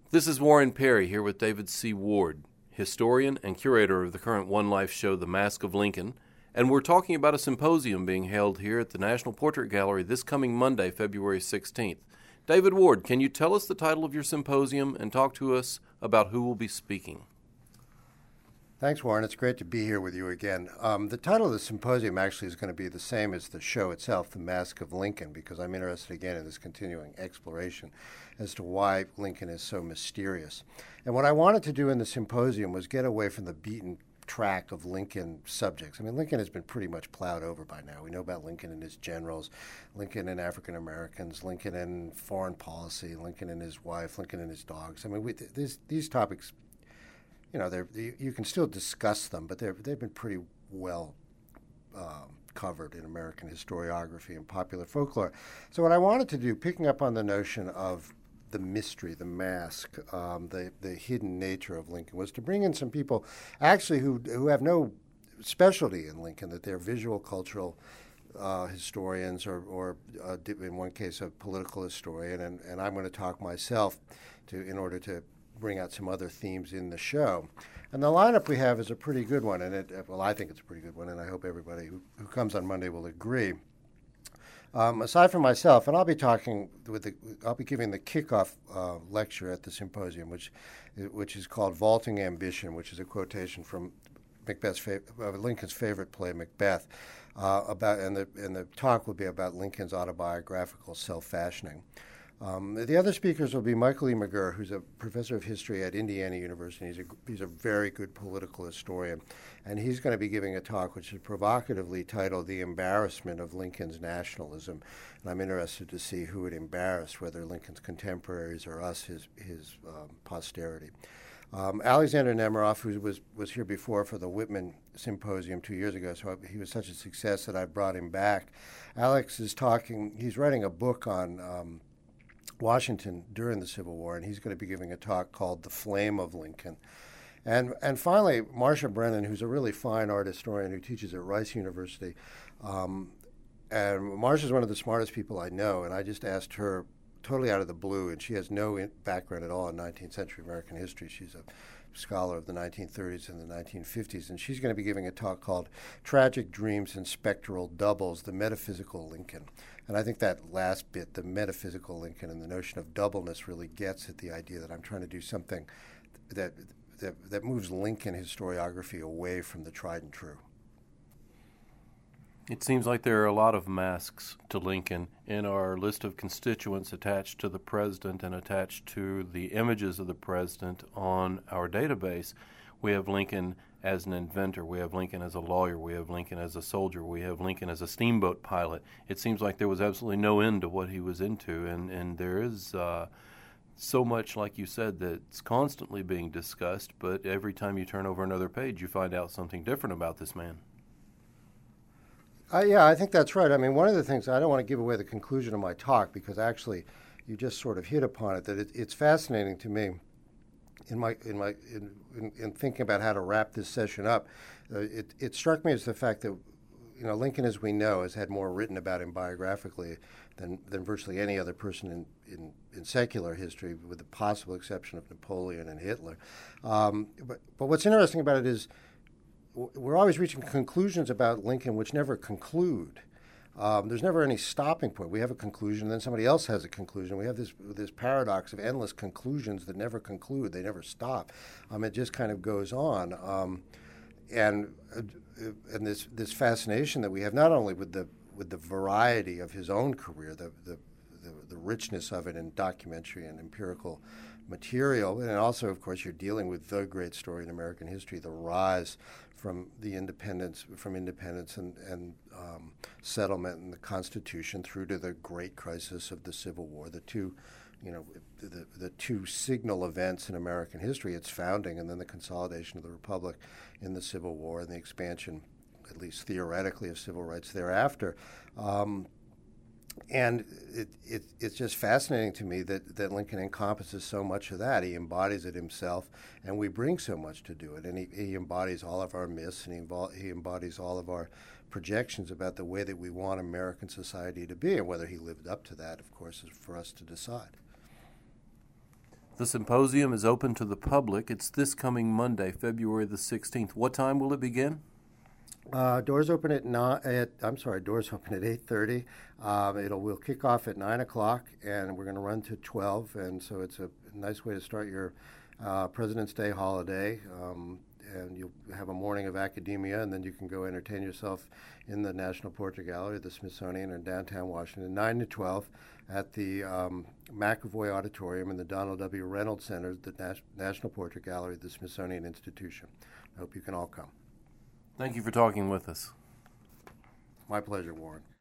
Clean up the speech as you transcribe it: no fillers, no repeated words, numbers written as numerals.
This is Warren Perry here with David C. Ward, historian and curator of the current One Life show, The Mask of Lincoln, and we're talking about a symposium being held here at the National Portrait Gallery this coming Monday, February 16th. David Ward, can you tell us the title of your symposium and talk to us about who will be speaking? Thanks, Warren. It's great to be here with you again. The title of the symposium actually is going to be the same as the show itself, The Mask of Lincoln, because I'm interested again in this continuing exploration as to why Lincoln is so mysterious. And what I wanted to do in the symposium was get away from the beaten track of Lincoln subjects. I mean, Lincoln has been pretty much plowed over by now. We know about Lincoln and his generals, Lincoln and African Americans, Lincoln and foreign policy, Lincoln and his wife, Lincoln and his dogs. I mean, these topics, you know, you can still discuss them, but they've been pretty well covered in American historiography and popular folklore. So what I wanted to do, picking up on the notion of the mystery, the mask, the hidden nature of Lincoln, was to bring in some people actually who have no specialty in Lincoln, that they're visual cultural historians or in one case, a political historian, and I'm going to talk myself in order to bring out some other themes in the show. And the lineup we have is a pretty good one, and I think it's a pretty good one, and I hope everybody who comes on Monday will agree. Aside from myself, and I'll be giving the kickoff lecture at the symposium, which is called "Vaulting Ambition," which is a quotation from Lincoln's favorite play, Macbeth, and the talk will be about Lincoln's autobiographical self-fashioning. The other speakers will be Michael E. McGurr, who's a professor of history at Indiana University. He's a very good political historian, and he's going to be giving a talk which is provocatively titled "The Embarrassment of Lincoln's Nationalism." And I'm interested to see who it embarrassed, whether Lincoln's contemporaries or us, his posterity. Alexander Nemiroff, who was here before for the Whitman Symposium 2 years ago, so he was such a success that I brought him back. Alex he's writing a book on Washington during the Civil War, and he's going to be giving a talk called "The Flame of Lincoln." And finally, Marcia Brennan, who's a really fine art historian who teaches at Rice University. And Marcia's one of the smartest people I know, and I just asked her totally out of the blue, and she has no background at all in 19th century American history. She's a scholar of the 1930s and the 1950s, and she's going to be giving a talk called "Tragic Dreams and Spectral Doubles, the Metaphysical Lincoln." And I think that last bit, the metaphysical Lincoln and the notion of doubleness, really gets at the idea that I'm trying to do something that moves Lincoln historiography away from the tried and true. It seems like there are a lot of masks to Lincoln in our list of constituents attached to the president and attached to the images of the president on our database. We have Lincoln as an inventor. We have Lincoln as a lawyer. We have Lincoln as a soldier. We have Lincoln as a steamboat pilot. It seems like there was absolutely no end to what he was into, and there is so much, like you said, that's constantly being discussed, but every time you turn over another page, you find out something different about this man. Yeah, I think that's right. I mean, one of the things, I don't want to give away the conclusion of my talk, because actually you just sort of hit upon it, that it's fascinating to me in thinking about how to wrap this session up. It struck me as the fact that, you know, Lincoln, as we know, has had more written about him biographically than virtually any other person in secular history, with the possible exception of Napoleon and Hitler. But what's interesting about it is we're always reaching conclusions about Lincoln which never conclude. There's never any stopping point. We have a conclusion, and then somebody else has a conclusion. We have this paradox of endless conclusions that never conclude. They never stop. It just kind of goes on. And this fascination that we have, not only with the variety of his own career, the richness of it in documentary and empirical material, and also, of course, you're dealing with the great story in American history, the rise from independence and settlement and the Constitution through to the great crisis of the Civil War, the two signal events in American history, its founding and then the consolidation of the Republic in the Civil War and the expansion, at least theoretically, of civil rights thereafter. And it's just fascinating to me that Lincoln encompasses so much of that. He embodies it himself, and we bring so much to do it. And he embodies all of our myths, and he embodies all of our projections about the way that we want American society to be. And whether he lived up to that, of course, is for us to decide. The symposium is open to the public. It's this coming Monday, February the 16th. What time will it begin? Doors open at doors open at 8:30. We'll kick off at 9 o'clock, and we're going to run to 12. And so it's a nice way to start your President's Day holiday. And you'll have a morning of academia, and then you can go entertain yourself in the National Portrait Gallery, the Smithsonian, in downtown Washington, 9 to 12, at the McAvoy Auditorium in the Donald W. Reynolds Center, the National Portrait Gallery, the Smithsonian Institution. I hope you can all come. Thank you for talking with us. My pleasure, Warren.